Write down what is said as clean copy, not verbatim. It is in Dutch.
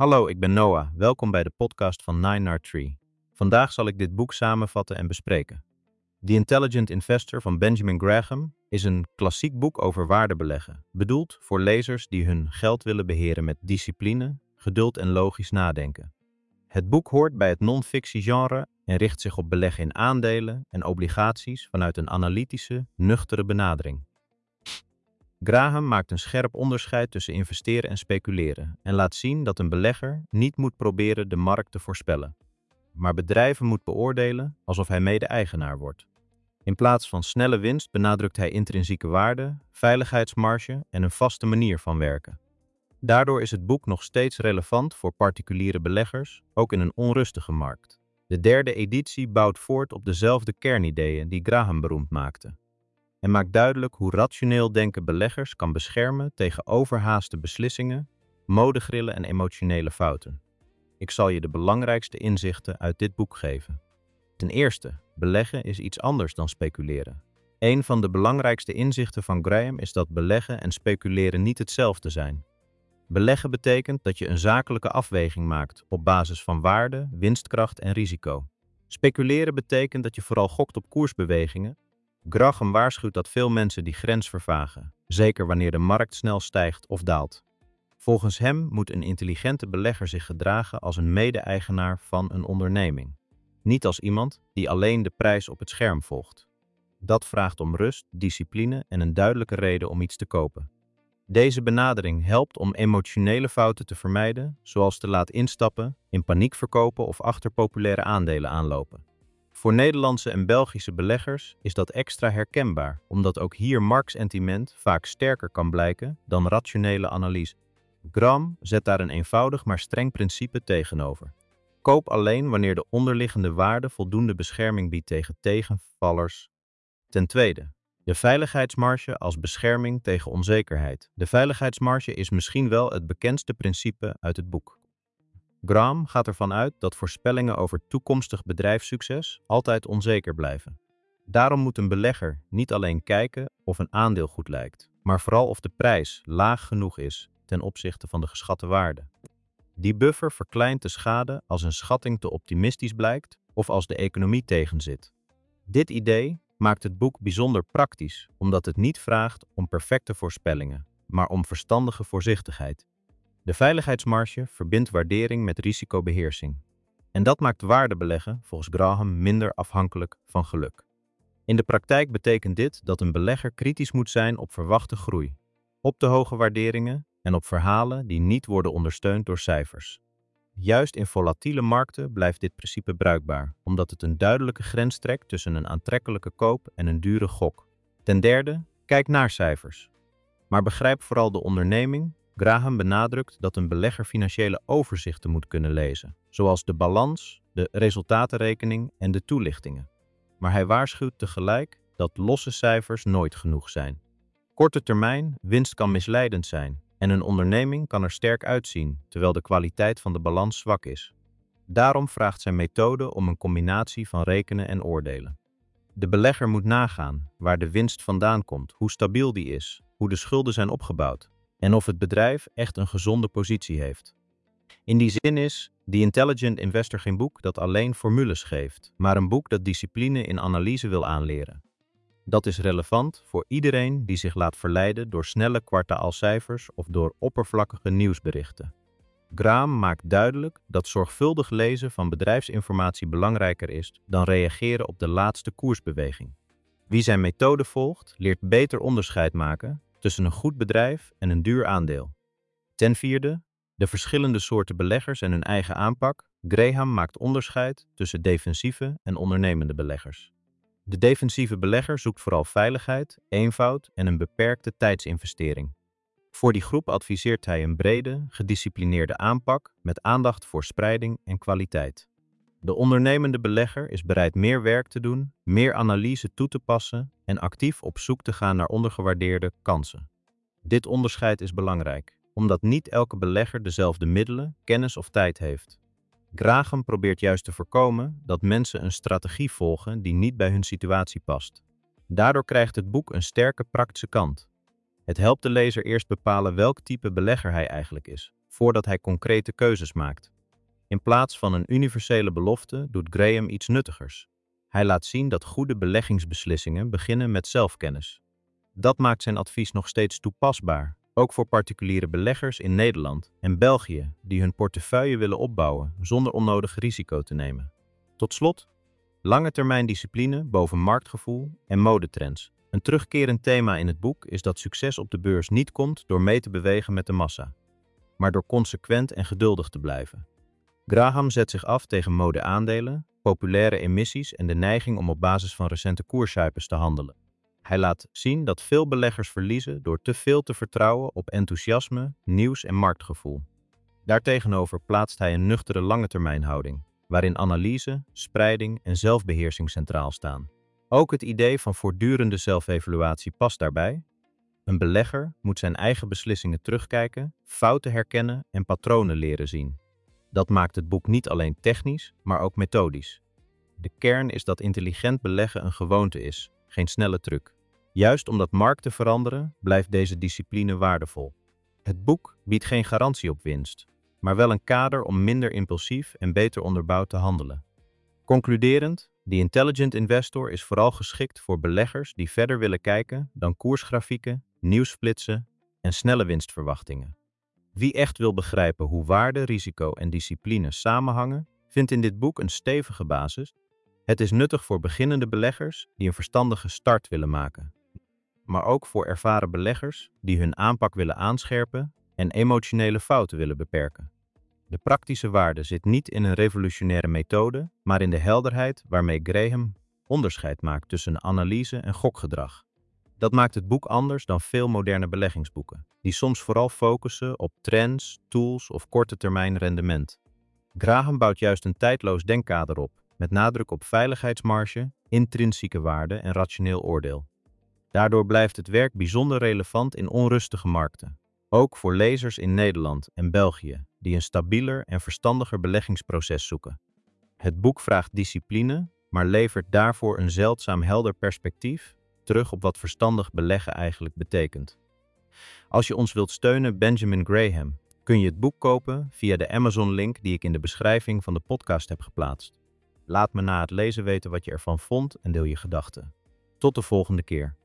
Hallo, ik ben Noah. Welkom bij de podcast van 9R3. Vandaag zal ik dit boek samenvatten en bespreken. The Intelligent Investor van Benjamin Graham is een klassiek boek over waardebeleggen, bedoeld voor lezers die hun geld willen beheren met discipline, geduld en logisch nadenken. Het boek hoort bij het non-fictie-genre en richt zich op beleggen in aandelen en obligaties vanuit een analytische, nuchtere benadering. Graham maakt een scherp onderscheid tussen investeren en speculeren en laat zien dat een belegger niet moet proberen de markt te voorspellen, maar bedrijven moet beoordelen alsof hij mede-eigenaar wordt. In plaats van snelle winst benadrukt hij intrinsieke waarde, veiligheidsmarge en een vaste manier van werken. Daardoor is het boek nog steeds relevant voor particuliere beleggers, ook in een onrustige markt. De derde editie bouwt voort op dezelfde kernideeën die Graham beroemd maakte en maakt duidelijk hoe rationeel denken beleggers kan beschermen tegen overhaaste beslissingen, modegrillen en emotionele fouten. Ik zal je de belangrijkste inzichten uit dit boek geven. Ten eerste, beleggen is iets anders dan speculeren. Een van de belangrijkste inzichten van Graham is dat beleggen en speculeren niet hetzelfde zijn. Beleggen betekent dat je een zakelijke afweging maakt op basis van waarde, winstkracht en risico. Speculeren betekent dat je vooral gokt op koersbewegingen. Graham waarschuwt dat veel mensen die grens vervagen, zeker wanneer de markt snel stijgt of daalt. Volgens hem moet een intelligente belegger zich gedragen als een mede-eigenaar van een onderneming, niet als iemand die alleen de prijs op het scherm volgt. Dat vraagt om rust, discipline en een duidelijke reden om iets te kopen. Deze benadering helpt om emotionele fouten te vermijden, zoals te laat instappen, in paniek verkopen of achter populaire aandelen aanlopen. Voor Nederlandse en Belgische beleggers is dat extra herkenbaar, omdat ook hier marktsentiment vaak sterker kan blijken dan rationele analyse. Graham zet daar een eenvoudig maar streng principe tegenover. Koop alleen wanneer de onderliggende waarde voldoende bescherming biedt tegen tegenvallers. Ten tweede, de veiligheidsmarge als bescherming tegen onzekerheid. De veiligheidsmarge is misschien wel het bekendste principe uit het boek. Graham gaat ervan uit dat voorspellingen over toekomstig bedrijfssucces altijd onzeker blijven. Daarom moet een belegger niet alleen kijken of een aandeel goed lijkt, maar vooral of de prijs laag genoeg is ten opzichte van de geschatte waarde. Die buffer verkleint de schade als een schatting te optimistisch blijkt of als de economie tegenzit. Dit idee maakt het boek bijzonder praktisch, omdat het niet vraagt om perfecte voorspellingen, maar om verstandige voorzichtigheid. De veiligheidsmarge verbindt waardering met risicobeheersing. En dat maakt waardebeleggen, volgens Graham, minder afhankelijk van geluk. In de praktijk betekent dit dat een belegger kritisch moet zijn op verwachte groei, op te hoge waarderingen en op verhalen die niet worden ondersteund door cijfers. Juist in volatiele markten blijft dit principe bruikbaar, omdat het een duidelijke grens trekt tussen een aantrekkelijke koop en een dure gok. Ten derde, kijk naar cijfers. Maar begrijp vooral de onderneming. Graham benadrukt dat een belegger financiële overzichten moet kunnen lezen, zoals de balans, de resultatenrekening en de toelichtingen. Maar hij waarschuwt tegelijk dat losse cijfers nooit genoeg zijn. Korte termijn winst kan misleidend zijn en een onderneming kan er sterk uitzien, terwijl de kwaliteit van de balans zwak is. Daarom vraagt zijn methode om een combinatie van rekenen en oordelen. De belegger moet nagaan waar de winst vandaan komt, hoe stabiel die is, hoe de schulden zijn opgebouwd en of het bedrijf echt een gezonde positie heeft. In die zin is The Intelligent Investor geen boek dat alleen formules geeft, maar een boek dat discipline in analyse wil aanleren. Dat is relevant voor iedereen die zich laat verleiden door snelle kwartaalcijfers of door oppervlakkige nieuwsberichten. Graham maakt duidelijk dat zorgvuldig lezen van bedrijfsinformatie belangrijker is dan reageren op de laatste koersbeweging. Wie zijn methode volgt, leert beter onderscheid maken tussen een goed bedrijf en een duur aandeel. Ten vierde, de verschillende soorten beleggers en hun eigen aanpak. Graham maakt onderscheid tussen defensieve en ondernemende beleggers. De defensieve belegger zoekt vooral veiligheid, eenvoud en een beperkte tijdsinvestering. Voor die groep adviseert hij een brede, gedisciplineerde aanpak met aandacht voor spreiding en kwaliteit. De ondernemende belegger is bereid meer werk te doen, meer analyse toe te passen en actief op zoek te gaan naar ondergewaardeerde kansen. Dit onderscheid is belangrijk, omdat niet elke belegger dezelfde middelen, kennis of tijd heeft. Graham probeert juist te voorkomen dat mensen een strategie volgen die niet bij hun situatie past. Daardoor krijgt het boek een sterke praktische kant. Het helpt de lezer eerst bepalen welk type belegger hij eigenlijk is, voordat hij concrete keuzes maakt. In plaats van een universele belofte doet Graham iets nuttigers. Hij laat zien dat goede beleggingsbeslissingen beginnen met zelfkennis. Dat maakt zijn advies nog steeds toepasbaar, ook voor particuliere beleggers in Nederland en België die hun portefeuille willen opbouwen zonder onnodig risico te nemen. Tot slot, lange termijn discipline boven marktgevoel en modetrends. Een terugkerend thema in het boek is dat succes op de beurs niet komt door mee te bewegen met de massa, maar door consequent en geduldig te blijven. Graham zet zich af tegen modeaandelen, populaire emissies en de neiging om op basis van recente koerscijpers te handelen. Hij laat zien dat veel beleggers verliezen door te veel te vertrouwen op enthousiasme, nieuws en marktgevoel. Daartegenover plaatst hij een nuchtere langetermijnhouding, waarin analyse, spreiding en zelfbeheersing centraal staan. Ook het idee van voortdurende zelfevaluatie past daarbij. Een belegger moet zijn eigen beslissingen terugkijken, fouten herkennen en patronen leren zien. Dat maakt het boek niet alleen technisch, maar ook methodisch. De kern is dat intelligent beleggen een gewoonte is, geen snelle truc. Juist omdat markten veranderen, blijft deze discipline waardevol. Het boek biedt geen garantie op winst, maar wel een kader om minder impulsief en beter onderbouwd te handelen. Concluderend, The Intelligent Investor is vooral geschikt voor beleggers die verder willen kijken dan koersgrafieken, nieuwsflitsen en snelle winstverwachtingen. Wie echt wil begrijpen hoe waarde, risico en discipline samenhangen, vindt in dit boek een stevige basis. Het is nuttig voor beginnende beleggers die een verstandige start willen maken, maar ook voor ervaren beleggers die hun aanpak willen aanscherpen en emotionele fouten willen beperken. De praktische waarde zit niet in een revolutionaire methode, maar in de helderheid waarmee Graham onderscheid maakt tussen analyse en gokgedrag. Dat maakt het boek anders dan veel moderne beleggingsboeken, die soms vooral focussen op trends, tools of korte termijn rendement. Graham bouwt juist een tijdloos denkkader op, met nadruk op veiligheidsmarge, intrinsieke waarde en rationeel oordeel. Daardoor blijft het werk bijzonder relevant in onrustige markten, ook voor lezers in Nederland en België, die een stabieler en verstandiger beleggingsproces zoeken. Het boek vraagt discipline, maar levert daarvoor een zeldzaam helder perspectief terug op wat verstandig beleggen eigenlijk betekent. Als je ons wilt steunen, Benjamin Graham, kun je het boek kopen via de Amazon-link die ik in de beschrijving van de podcast heb geplaatst. Laat me na het lezen weten wat je ervan vond en deel je gedachten. Tot de volgende keer.